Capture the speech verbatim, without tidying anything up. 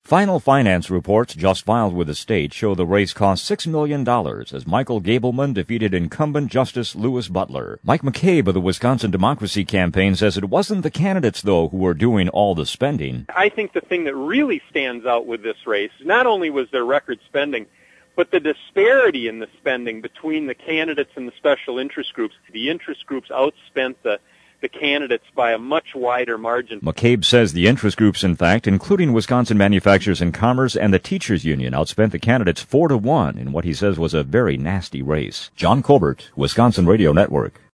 Final finance reports just filed with the state show the race cost six million dollars as Michael Gableman defeated incumbent Justice Louis Butler. Mike McCabe of the Wisconsin Democracy Campaign says it wasn't the candidates, though, who were doing all the spending. I think the thing that really stands out with this race, not only was there record spending, but the disparity in the spending between the candidates and the special interest groups. The interest groups outspent the the candidates by a much wider margin. McCabe says the interest groups, in fact, including Wisconsin Manufacturers and Commerce and the Teachers Union, outspent the candidates four to one in what he says was a very nasty race. John Colbert, Wisconsin Radio Network.